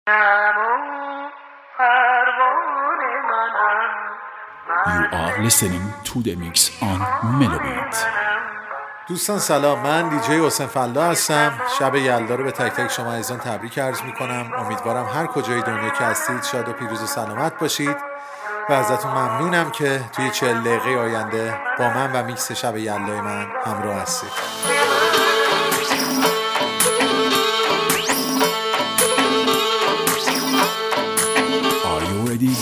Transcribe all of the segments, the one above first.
You are listening to the mix on Melobeat. دوستان سلام، من دیجی حسین فلا هستم. شب یلدا رو به تک تک شما عزیزان تبریک عرض میکنم. امیدوارم هر کجای دنیا که هستید شاد و پیروز و سلامت باشید و ازتون ممنونم که توی 40 دقیقه آینده با من و میکس شب یلدای من همراه هستید. Are you ready?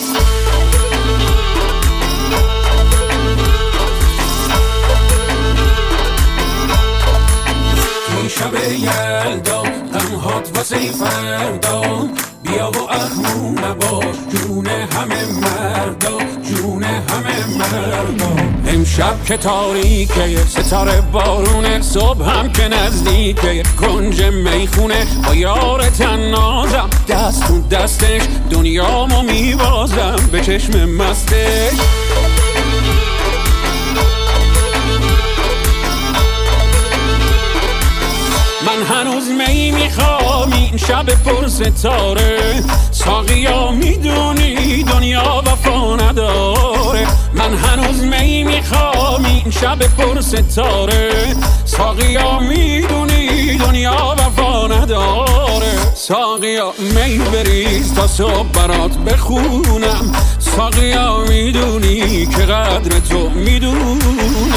شب یلدا غمهات واسه فردا بیا و اهمون نباش جون همه مردا جون همه مردا. امشب که تاریکه ستاره بارونه صبح هم که نزدیکه کنج میخونه با یار تنازم دست تو دستش دنیامو میبازم به چشم مستش. من هنوز می میخوام این شب پر ستاره ساقیا میدونی دنیا وفا نداره. من هنوز می میخوام این شب پر ستاره ساقیا میدونی دنیا وفا نداره. ساقیا می بریز تا صبح برات بخونم ساقیا میدونی که قدر تو میدونم.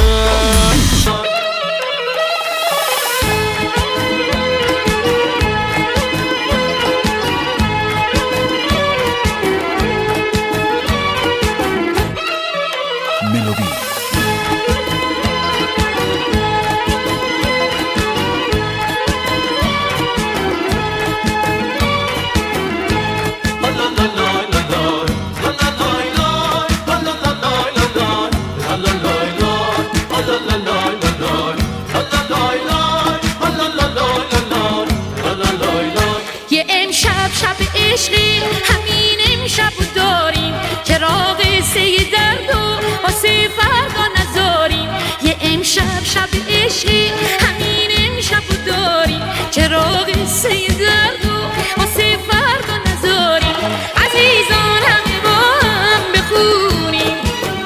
همین امشب داریم که راق سه درد و واسه فردا نذاریم. یه امشب شب عشقی همین امشب داریم که راق سه درد و واسه فردا نذاریم. عزیزان همه با هم بخونیم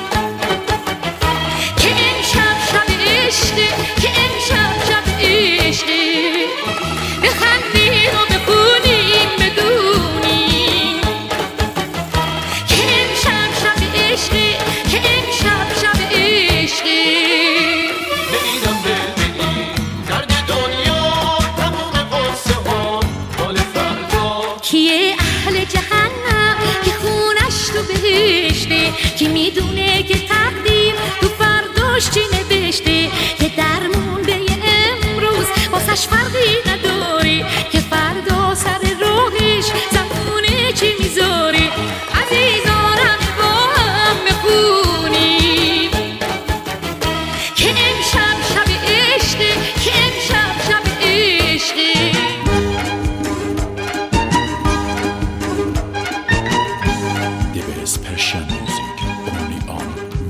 که امشب شب عشقی که امشب شب عشقی. بخندیم و بخونیم بدون که میدونه که تقدیر تو فرداش چی نوشته که درمون به امروز واسش فرقی نداری که فردا سر راهش زمونه چی میذاری. عزیزان همه با هم بخونیم که امشب شب عشقه که امشب شب عشقه. The best Persian music only on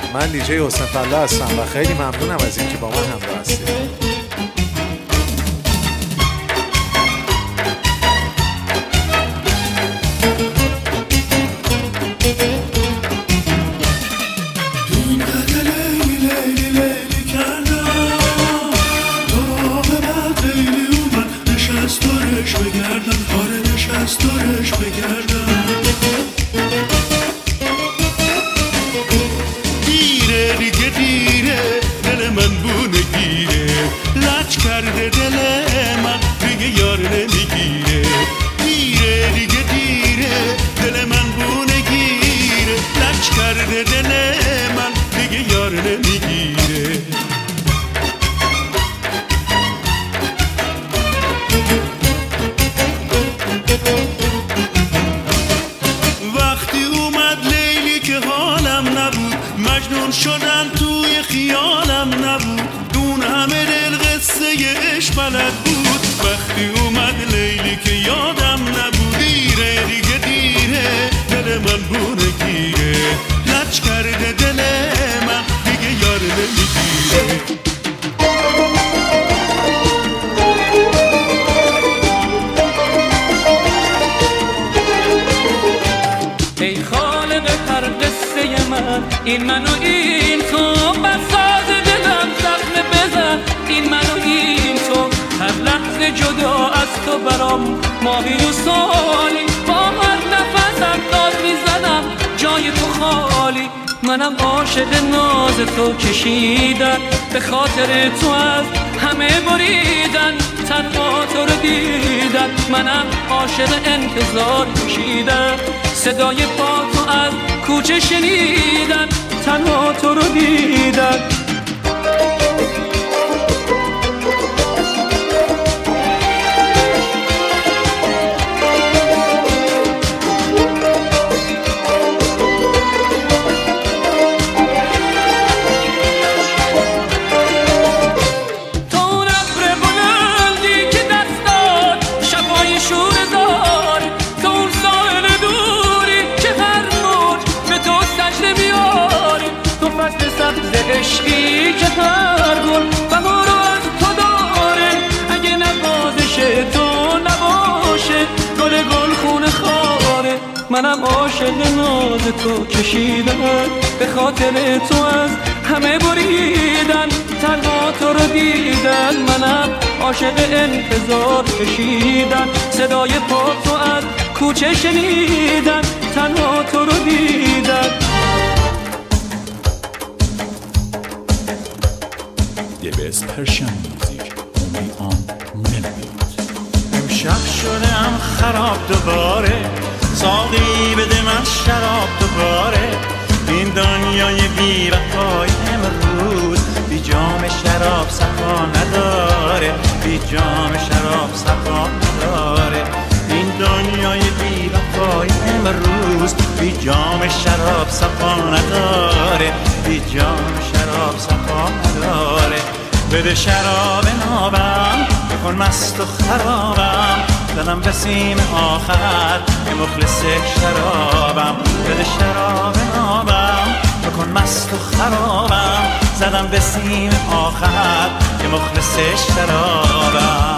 من دیجی حسین فلاح هستم و خیلی ممنونم از اینکه با من همراه هستید. این من و این تو بساز دلم زخم بزن این من و این تو هر لحظه جدا از تو برام ماهی و سالی با هر نفسم داد میزنم جای تو خالی منم عاشق ناز تو کشیدن به خاطر تو از همه بریدن تنها تو رو دیدن منم عاشق انتظار کشیدن صدای پا تو از کوچه شنیدن تنها تو رو دیدن عشقی که هر گل بهار از تو داره اگه نوازش تو نباشه گل گل خونه خاره منم عاشق ناز تو کشیدم به خاطر تو از همه بریدن تنها تو رو دیدن منم عاشق انتظار کشیدن صدای پا تو از کوچه شنیدن تنها تو رو دیدن The best Persian music only on Melobit. امشب شدم خراب دوباره ساقی بده من شراب دوباره این دنیای بی وفای امروز بی جام شراب صفا نداره بی جام شراب صفا نداره این دنیای بی وفای امروز بی جام شراب صفا نداره بی جام شراب صفا نداره بده شراب نابم بکن مست و خرابم زدم به سیم آخر که مخلص شرابم بده شراب نابم بکن مست و خرابم زدم به سیم آخر که مخلص شرابم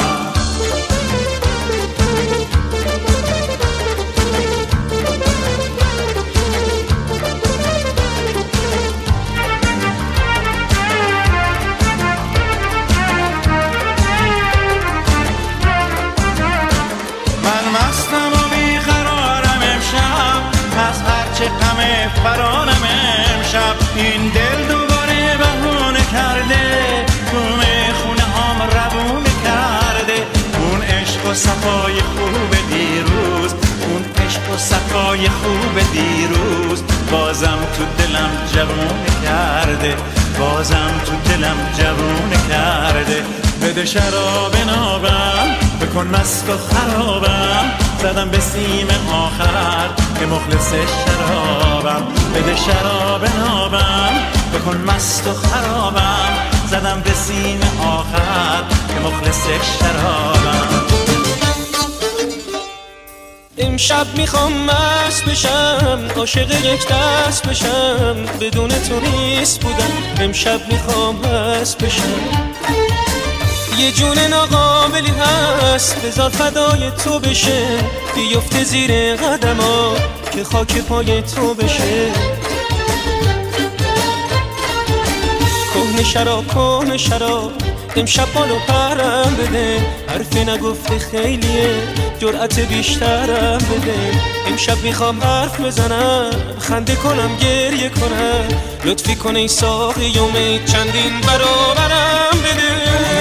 فرارم امشب این دل دوباره بهونه کرده توم خونه هام روونه کرده اون عشق و صفای خوب دیروز اون عشق و صفای خوب دیروز بازم تو دلم جوونه کرده بازم تو دلم جوونه کرده بده شراب نابم بکن مست و خرابم زدم به سیم آخر که مخلص شرابم بده شراب نابم بکن مست و خرابم زدم به سیم آخر که مخلص شرابم امشب میخوام مست بشم، عاشق یک دست بشم، بدون تو نیست بودم. امشب میخوام مست بشم. یه جون ناقابلی هست بذار فدای تو بشه، بیفته زیر قدما که خاک پای تو بشه. کهنه شراب امشب بالو پرم بده، حرف نگفته خیلیه جرأت بیشترم بده. امشب میخوام حرف بزنم، خنده کنم گریه کنم، لطفی کن ای ساقی امید چندین برابرم بده.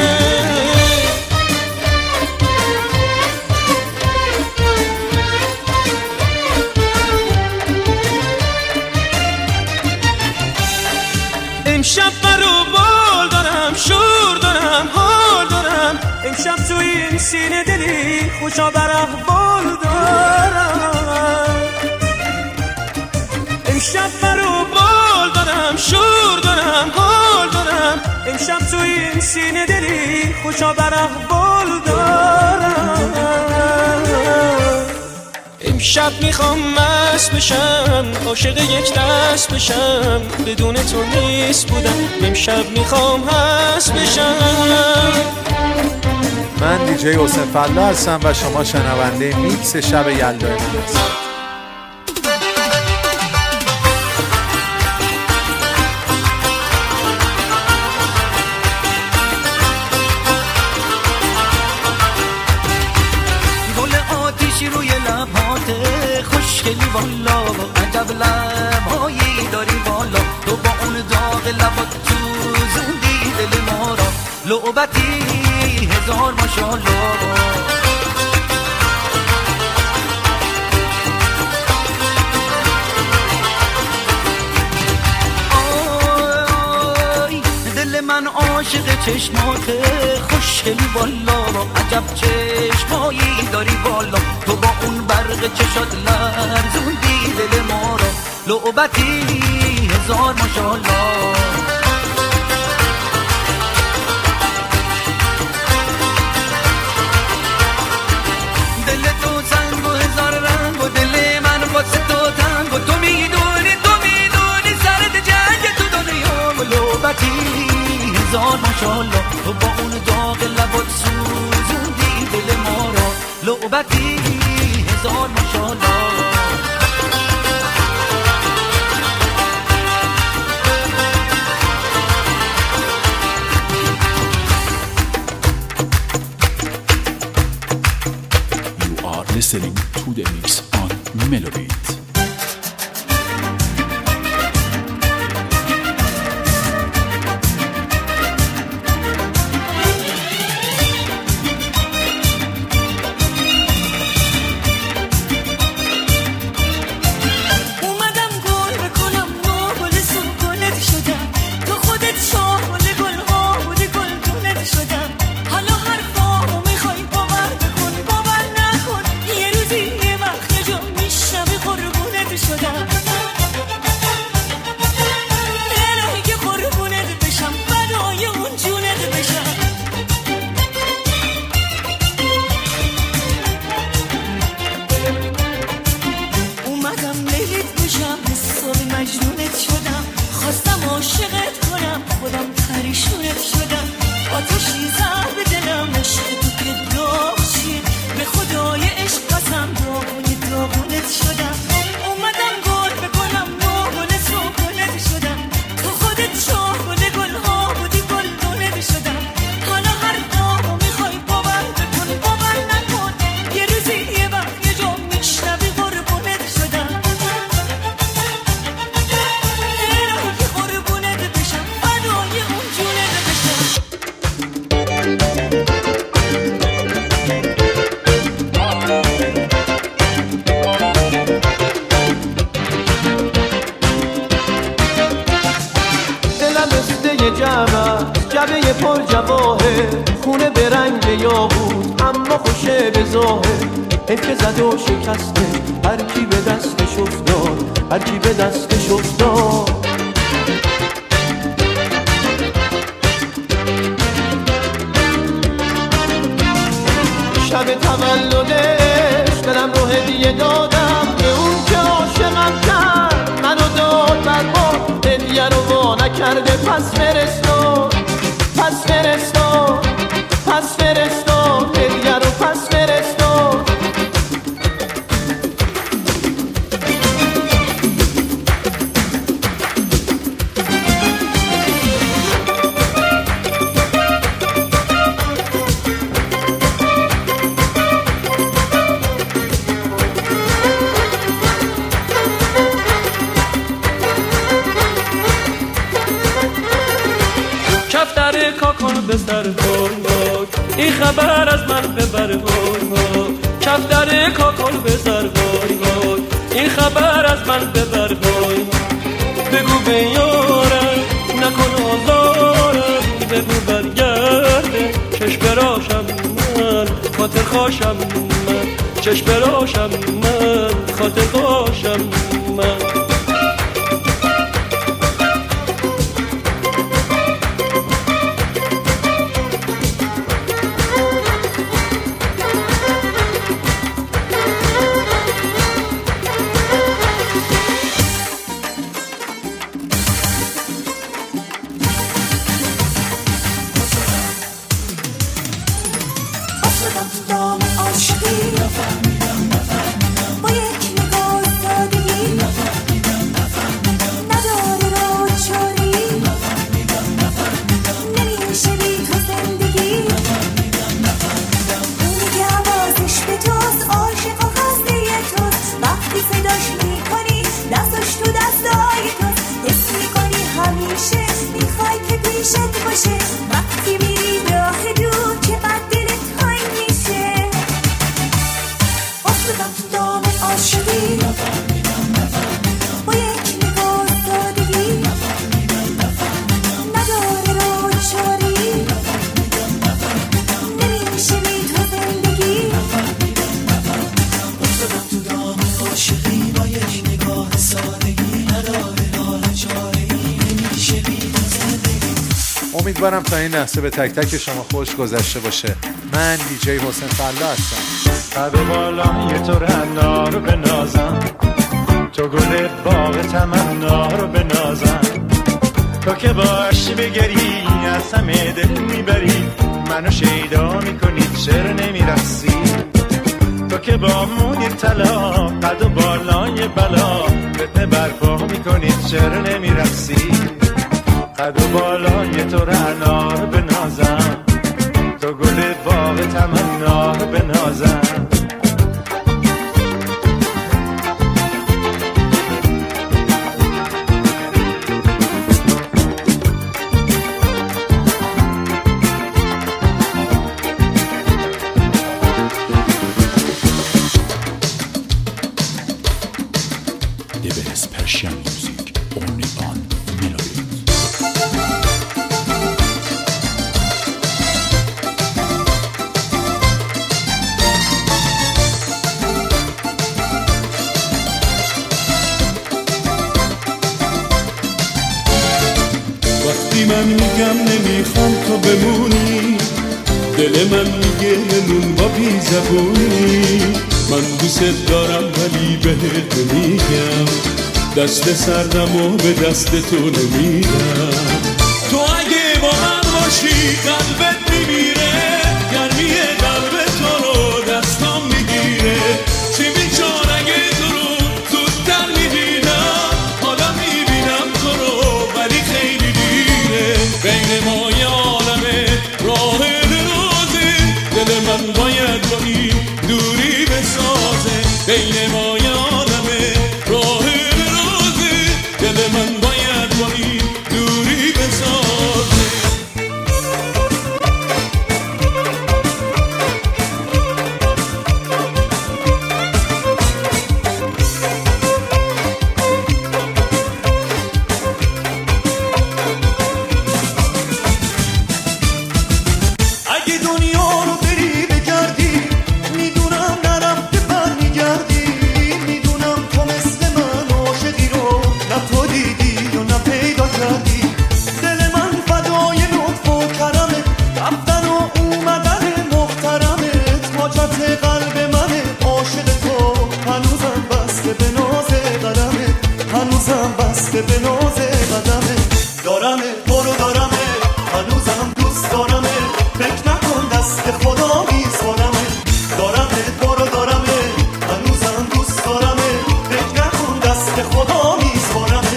امشب برو بال دارم، شور دارم، حال دارم. امشب تو این سینه دلی خوشا بر احوال دارم. امشب برو بال دارم، شور دارم، حال دارم. امشب تو این سینه دلی خوشا بر احوال دارم. امشب میخوام مست بشم، عاشق یک دست بشم، بدون تو نیست بودم. امشب میخوام مست بشم. من دیجی حسین فلا هستم و شما شنونده میکس شب یلدای من هستید. خوشگلی والا عجب لبهایی داری والا، تو با اون داغ لبات تو زوندی دل ما را، لعبتی هزار ماشاءالله. آی دل من عاشق چشماته، خوشگلی والا عجب چشمایی داری والا، تو با اون برق چشات لرزوندی دل ما را، لعبتی هزار ماشاءالله. دل تو زنگ و هزار رنگ و دل من واسه تو تنگ و تو میدونی سرد جنگ تو دنیا و لعبتی هزار ماشاءالله. تو با اون داغ لبات سوزوندی دل ما را، لعبتی هزار ماشاءالله. You are listening to the mix on Melobit. جعبه پر جواهر، خونه به رنگ یاقوت اما خوشه به ظاهر. حیف که زد و شکسته هر کی به دستش افتاد، هر کی به دستش افتاد. شب تولدش دلم رو هدیه هدیه دادم به اون که عاشقم کرد، منو داد برباد، هدیه رو وا نکرده. پس فرستاد پس فرستاد پس فرستاد هدیه رو پس فرستاد. کفتر کاکل به سر وای، این خبر از من ببر وای. کفتر کاکل به سر وای، این خبر از من ببر وای. بگو به یارم نکن آزارم، بگو برگرده چشم براشم من، خاطر خواشم من، چشم براشم من، خاطر خواشم من. امیدوارم تا این لحظه به تک تک شما خوش گذشته باشه. من دیجی حسین فلا هستم. قد بالای تو رعنا رو بنازم، تو گل باغ تمنا رو بنازم. تو که باشی بگری از همه دل میبری، منو شیدا میکنی چرا نمیرسی. تو که با موی طلا قد و بالای بلا، فتنه برپا میکنی چرا نمیرسی. قد و بالای تو رعنا رو بنازم، تو گل باغ تمنا رو بنازم. The best Persian music only on Melody. وقتی من میگم نمیخوام تو بمونی، دل من میگه نون با بی زبونی. من دوست دارم ولی بهت میگم، دست سردم و به دست تو نمیدم. تو اگه با من باشی قلبت میمیره، گرمی قلب تو رو دستام میگیره. چی بیچاره اگه تو رو زودتر میدیدم، حالا میبینم تو رو ولی خیلی دیره. بین ما یه عالمه راه درازه، دل من باید با این دوری بسازه. بین ما یه عالمه راه درازه، دل من باید با این دوری بسازه. بسته به ناز قدمه. دارمه برو دارمه هنوزم دوست دارمه، فکر نکن دست خدا میسپارمه. دارمه برو دارمه هنوزم دوست دارمه، فکر نکن دست خدا میسپارمه.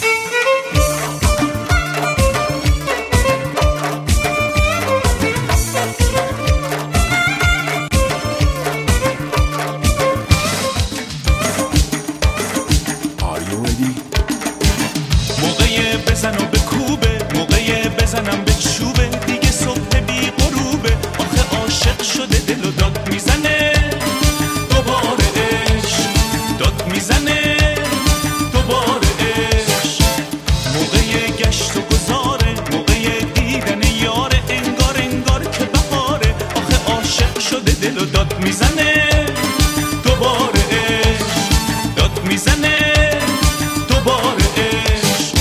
موقع بزن و بکوبه، موقع بزنم به چوبه، دیگه صبح بی غروبه. آخه عاشق شده دل و داد میزنه دوباره عشق، داد میزنه دوباره عشق. موقع گشت و گذاره، موقع دیدن یاره، انگار انگار که بهاره. آخه عاشق شده دل و داد میزنه دوباره عشق، داد میزنه دوباره عشق.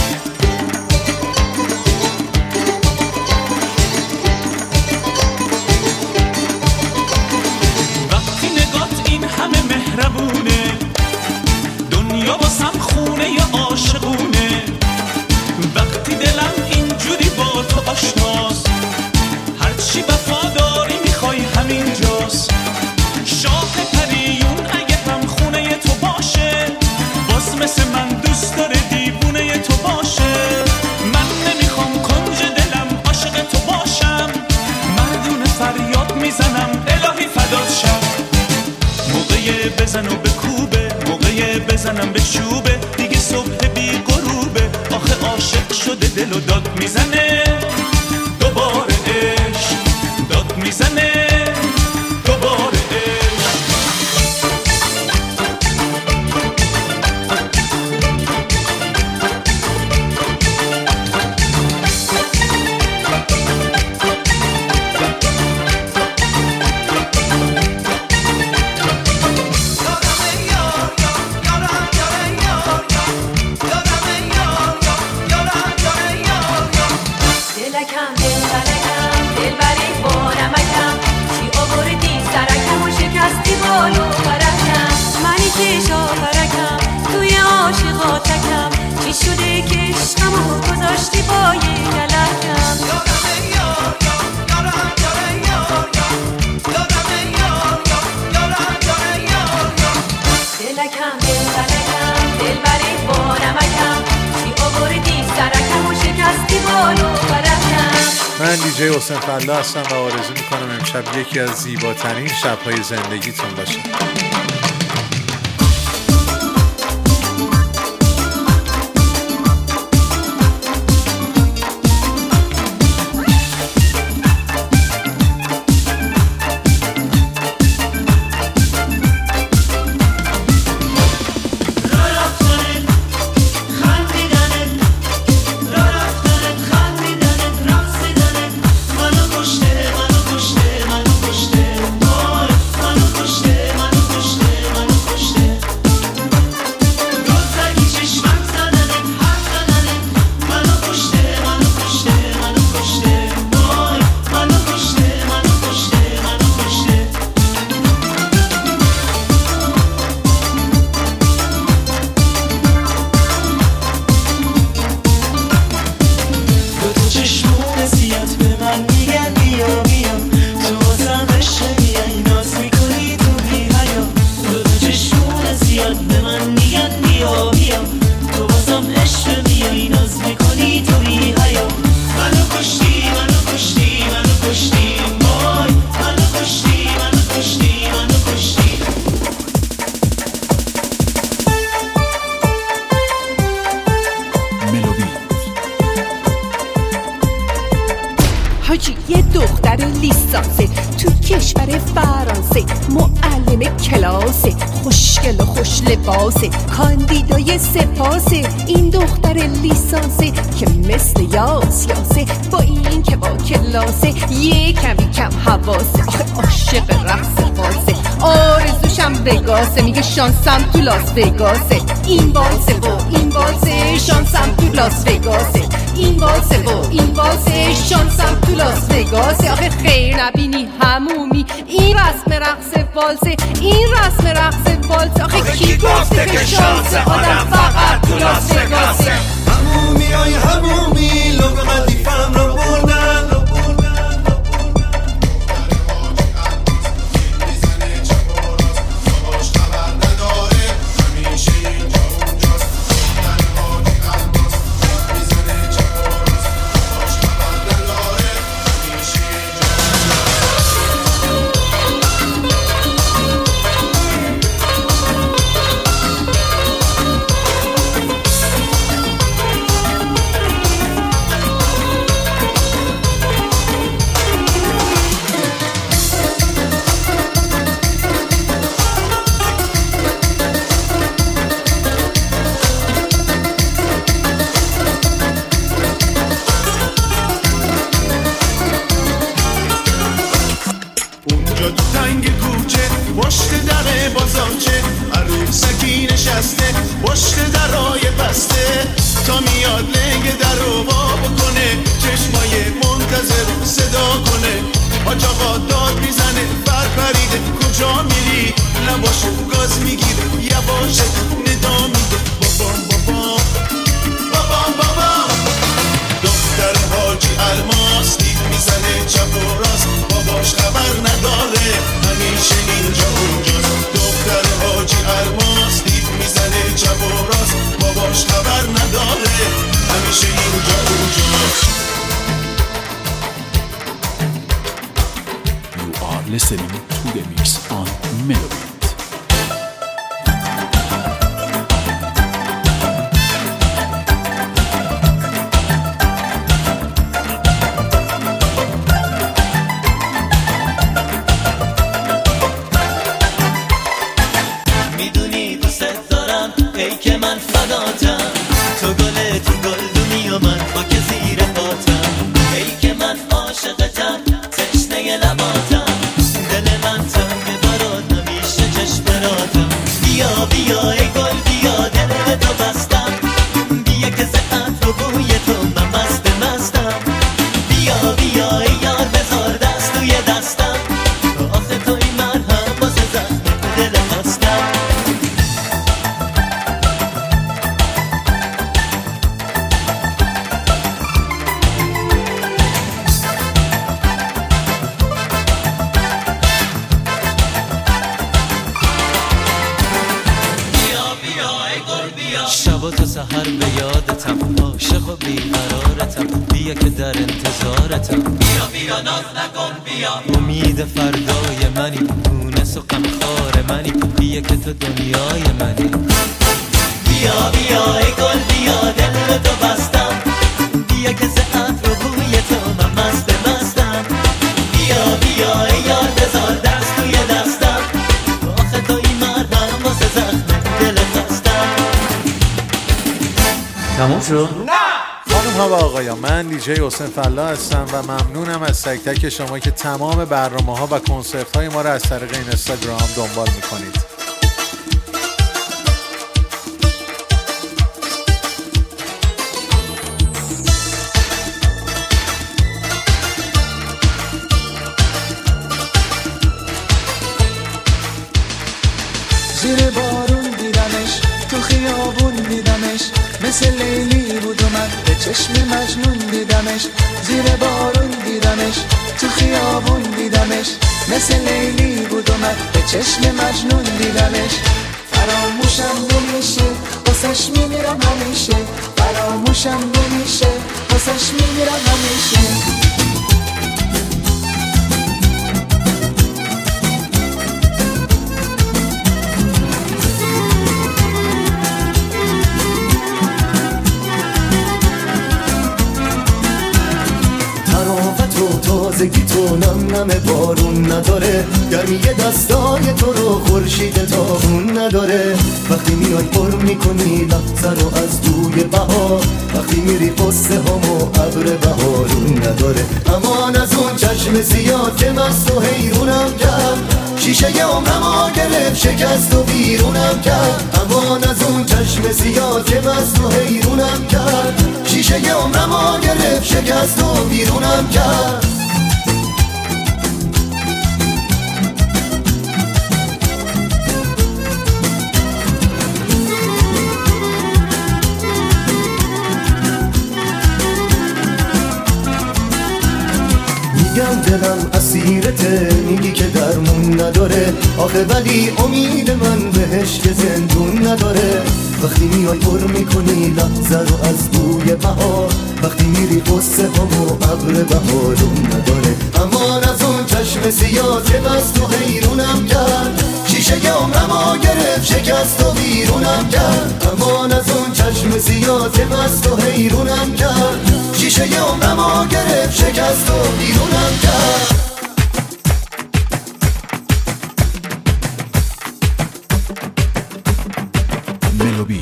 وقتی نگات این همه مهربونه، دنیا واسم خونه ی عاشقونه. وقتی دلم اینجوری با تو آشناست، هرچی وفاداری میخوای همینجاست. شاه پریون اگه هم خونه تو باشه، باز مثل من دوست داره دیوونه تو باشه. من نمیخوام کنج دلم عاشق تو باشم، مردونه فریاد میزنم الهی فدات شم. موقع بزن و بکوبه، موقع بزنم به چوبه، دیگه صبح بی غروبه. آخه عاشق شده دل و داد میزنه دوباره عشق، داد میزنه دوباره عشق. دلکم دل بلکم دل بری بانمکم، چی آوردی سرکم و شکستی بالو برکم. منی که شاپرکم توی عاشقاتکم، چی شده که عشقمو گذاشتی با یه گلکم. دلکم دل بلکم دل بری بانمکم، چی آوردی سرکم و شکستی بالو برکم. من دیجی حسین فلا هستم و آرزو میکنم امشب یکی از زیباترین شب‌های زندگیتون باشه. حاجی یه دختر لیسانسه تو کشور فرانسه، معلم کلاسه، خوشگل و خوش لباسه، کاندیدای سپاسه. این دختر لیسانسه که مثل یاسیاسه، با این که با کلاسه یه کمی کم حواسه. آخه عاشق رقص بازه، آرزوشم وگاسه، میگه شانسم تو لاس وگاسه. این بازه و این بازه، شانسم تو لاس وگاسه. این والسه و این والسه شانسم تو لاس وگاسه. آخه خیر نبینی همومی این رسم رقص والسه، این رسم رقص والسه. آخه کی گفته که شانس آدم فقط تو لاس وگاسه؟ همومی های همومی لوگ قدیفم رو بردن. Listening to the mix on Melody. میدونی دوست دارم ای که من فداتم، تو گل تو گلدونی و من خاک زیر پاتم. ای که من عاشقتم تشنه لباتم، دل من تنگ برات نمیشه چشم براتم. بیا بیا ای گل بیا دل تو بستم، بیا که زعت رو بوی تو من مستم. بیا بیا ای یار بذار دست توی دستم، آخه توی من هم واسه زخم دل خستم. شب تا سحر به یادتم، عاشق و بیقرارتم، بیا که در انتظارتم. بیا بیا ناز نکن بیا، امید فردای منی، مونس و غمخوار منی، بیا که تو دنیای منی. بیا بیا ای گل بیا دل تو بستم، بیا که زعت رو بوی تو من مستم. بیا بیا ای یار بذار دست توی دستم، آخه توی مردم واسه زخم دل خستم. تمام شد؟ نه! خانم ها و آقایان، من دیجی حسین فلا هستم و ممنونم از تک تک شما که تمام برنامه ها و کنسرت های ما را از طریق اینستاگرام دنبال میکنید. زیر بارون دیدمش، تو خیابون دیدمش، مثل لیلی بود و من به چشم مجنون دیدمش. زیر بارون دیدمش، تو خیابون دیدمش، مثل لیلی بود و من به چشم مجنون دیدمش. فراموشم نمیشه واسش میمیرم همیشه، فراموشم نمیشه واسش میمیرم همیشه. تازگی تو نم نم بارون نداره، گرمی دستای تو رو خورشید تابون نداره. وقتی میای پر میکنی لحظه رو از توی بهار، وقتی میری قصه همو ابر بهارون نداره. امان از اون چشم سیاه که مست و حیرونم کرد، شیشه عمرم گرفت شکست و بیرونم کرد. امان از اون چشم سیاه که مست و حیرونم کرد، عمرمو گرفت شکست و بیرونم کرد. میگم دلم اسیرته، میگی که درمون نداره، آخه ولی امید من بهش که زندون نداره. وقتی میای پر میکنی لحظه رو از بوی بهار، وقتی میری قصه همو ابر بهارون نداره. اما از اون چشم سیاه که بست و حیرونم کرد، شیشه عمرمو گرفت شکست و بیرونم کرد. اما از اون چشم سیاه که بست و حیرونم کرد، شیشه عمرمو گرفت شکست و بیرونم کرد. ملوبی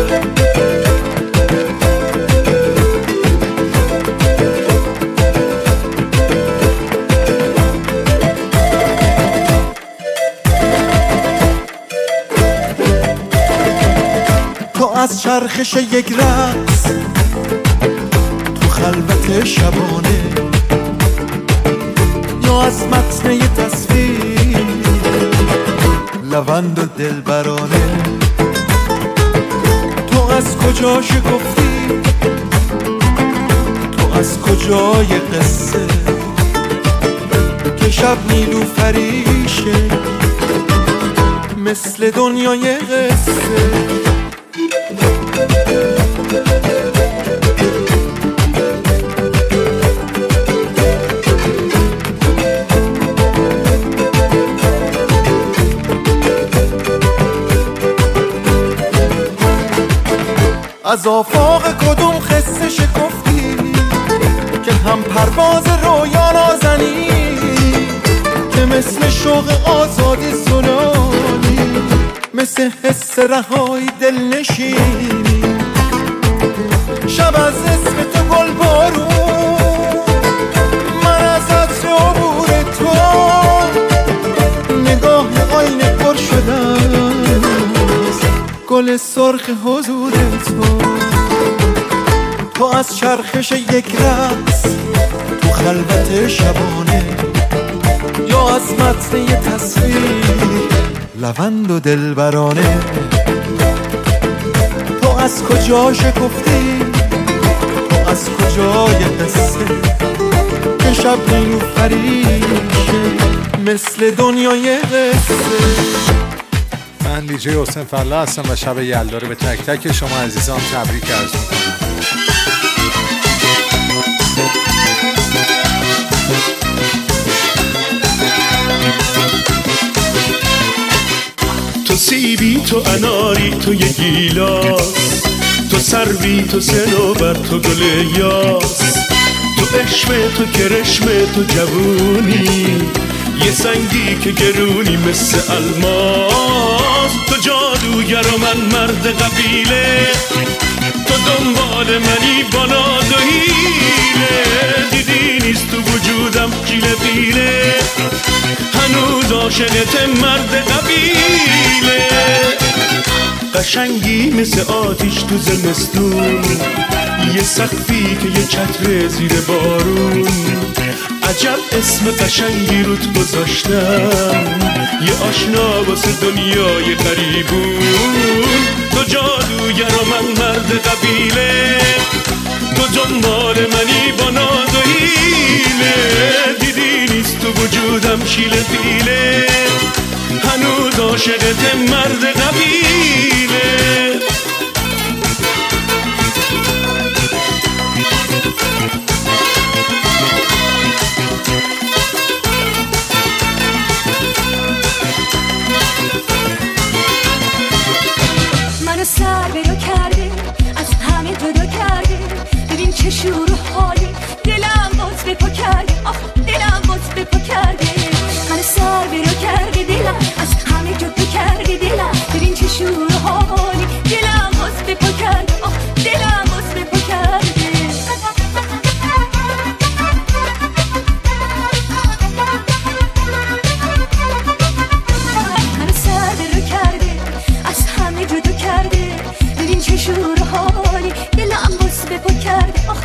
تو از چرخش یک رقص تو خلوت شبانه، یا از متن یه تصویر لوند و دلبرانه. تو از کجا شکفتی، تو از کجای قصه که شب نیلوفریشه مثل دنیای قصه. از آفاق کدوم خسته شکفتی که هم پرواز رویا نازنی، که مثل شوق آزادی سنانی، مثل حس رهایی دل نشینی. شب از اسم تو گل بارون، من از عطر عبور تو نگاه آینه پر شدم، گل سرخ حضور تو. تو از چرخش یک رقص تو خلوت شبانه، یا از متن یه تصویر لوند و دلبرانه. تو از کجا شکفتی، تو از کجای قصه که شب نیلوفریشه مثل دنیای قصه. من دیجی حسین فلا هستم و شب یلدا رو به تک تک شما عزیزان تبریک عرض میکنم. تو سیبی، تو اناری، تو یه گیلاس، تو سروی، تو سنوبر، تو گل یاس، تو عشق، تو کرشم، تو جوونی، یه سنگی که گرونی مثل الماس. تو جادوگر و من مرد قبیله، تو دنبال منی با ناز و حیله. دیدی نیست تو وجودم کیله بیله، هنوز عاشقت مرد قبیله. قشنگی مثل آتیش تو زمستون، یه سقفی که یه چتر زیر بارون. عجب اسم قشنگی روت گذاشتم، یه آشنا واسه دنیای غریبون. تو جادوگر و من مرد قبیله، تو دنبال منی با ناز و حیله. دیدی نیست تو وجودم شیله پیله، هنوز عاشقت مرد قبیله. منو سر برو کرده، از همه جدا کرده. ببین چه شور و حالی، دلم باز به پا کرده. آخ دلم باز به پا کرده. منو سر برو کرده، دلم از همه جدا کرده. دلم ببین چه شور و حالی، دلم باز به پا کرده. آخ دلم باز به پا کرده. منو سر برو کرده، از همه جدا کرده. ببین چه شور و حالی، دلم باز به پا کرده. آخ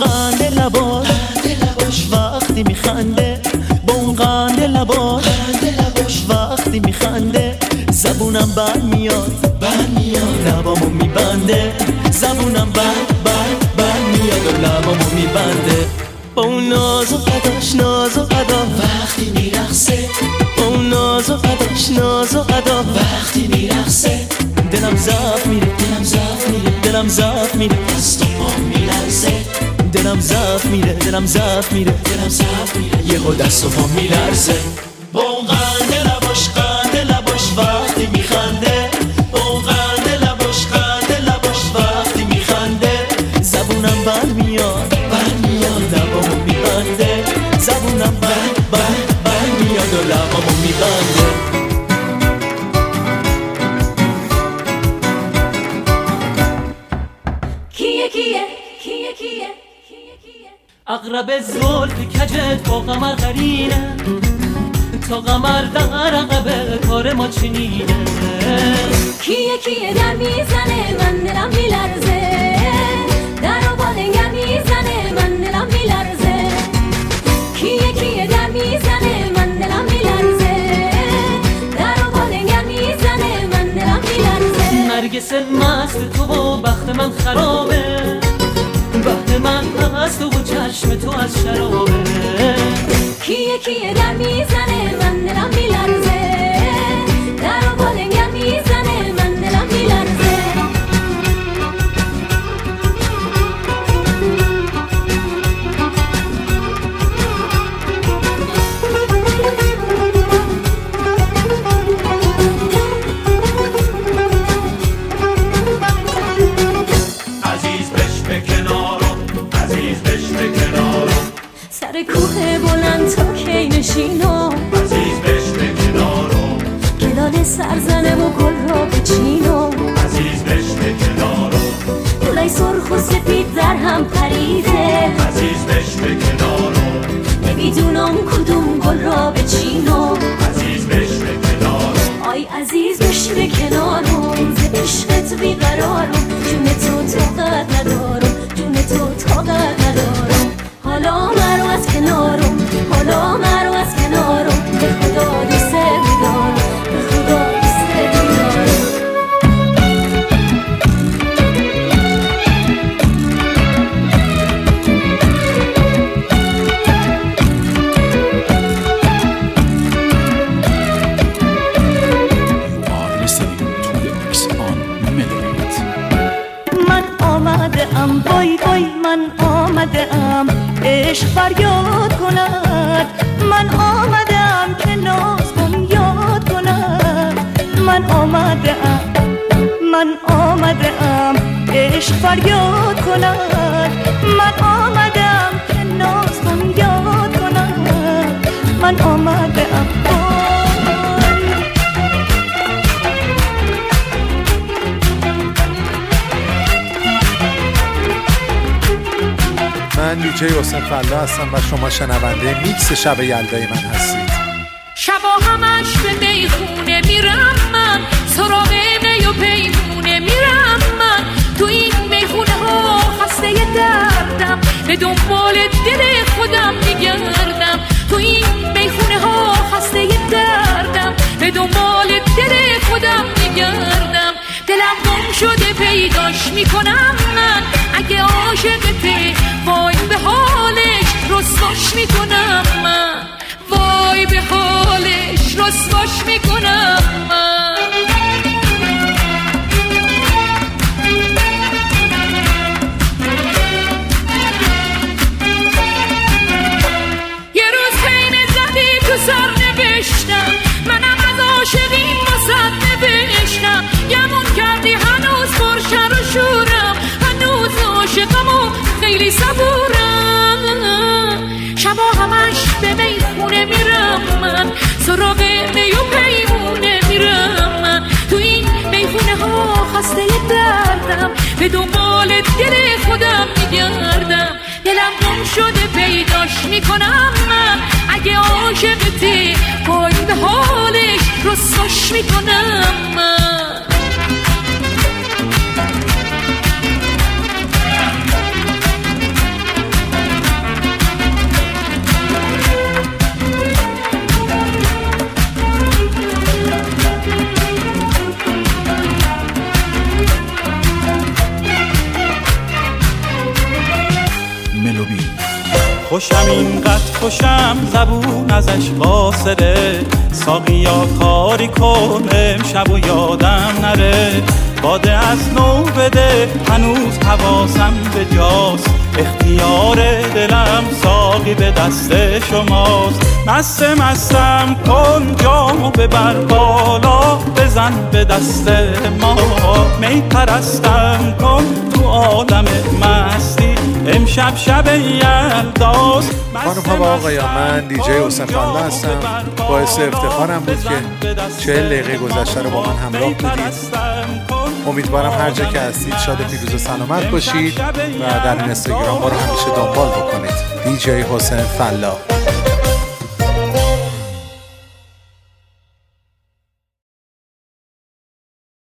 قند لباش وقتی میخنده، با اون قند لباش وقتی میخنده، زبونم بند میاد لبامو میبنده، زبونم بند میاد و لبامو میبنده. با اون ناز و قدا وقتی میرقصه، با اون ناز و قدا وقتی میرقصه، دلم ضعف میره دست و پام میلرزه، دلم ضعف میره یهو دست و پام میلرزه. با اون قند لباش وقتی میخنده، با اون قند لباش وقتی میخنده، زبونم بند میاد لبامو میبنده، زبونم بند میاد و لبامو میبنده. کیه اقرب زلف کجت با قمر قرینه، تا قمر در عقبه کار ما چنینه. کیه در میزنه من دلم میلرزه، در و بالنگم میزنه من دلم میلرزه. کیه در میزنه من دلم میلرزه، در و بالنگم میزنه من دلم میلرزه. نرگس مست تو و بخت من خرابه، بخت من از تو و چشم تو از شرابه. کیه در میزنه من دلم میلرزه، در و بالنگم میزنه من دلم میلرزه. سر کوه بلند تا کی نشینم، عزیز بشم کنارم، گلال سرزنم و گل را بچینم، عزیز بشم کنارم، گلای سرخ و سفید در هم پریده، عزیز بشم کنارم، نمیدونم کدوم گل را بچینم، عزیز بشم کنارم. آی عزیز بشم کنارم، ز عشقت بیقرارم، جون تو طاقت ندارم، جون تو طاقت ندارم. حالا مرو از کنارم، حالا مرو از کنارم، به خدا دوست دارم، به خدا دوست دارم. You are listening to the mix on Melody. من آمده ام بای من آمده ام عشق فریاد کند، من آمده ام که ناز کن یاد کند. من آمده ام عشق فریاد کند، من آمده ام که ناز کن یاد کند. من آمده ام من دیجی حسین فلا هستم و شما شنونده میکس شب یلدای من هستید. شبا همش به میخونه میرم من، سراغ می و پیمونه میرم من. تو این میخونه ها خسته دردم، به دنبال دل خودم میگردم. تو این میخونه ها خسته دردم، به دنبال دل خودم میگردم. دلم گم شده پیداش میکنم من، اگه عاشقته وای به حالش رسواش میکنم من، وای به حالش رسواش میکنم من. یه روز خیمه زدی تو سر نوشتم، منم از عاشقیم واسد نوشتم. گمون کردی هنوز پرشر و شورم، هنوز عاشقم و خیلی صبورم. شبا همش به میخونه میرم من، سراغ می و پیمونه میرم من. تو این میخونه ها خسته دردم، به دنبال دل خودم میگردم. دلم گم شده پیداش میکنم من، اگه عاشقتی وای به حالش رسواش میکنم من. قلوبی. خوشم اینقدر خوشم زبون ازش واسره، ساقیا کاری کن امشب و یادم نره، باده از نو بده هنوز حواسم به جاست، اختیار دلم ساقی به دست شماست، مستم کن جامو ببر بالا بزن به دست ما، می پرستم کن تو عالم مستی امشب شب یلداست. خانم و آقایان، من دیجی حسین فالله هستم. باعث افتخارم بود که 40 دقیقه گذشته رو با من همراه بودید. امیدوارم هر جا که هستید شاد و پیروز و سلامت باشید و در اینستاگرام ما رو همیشه دنبال بکنید. دیجی حسین فالله.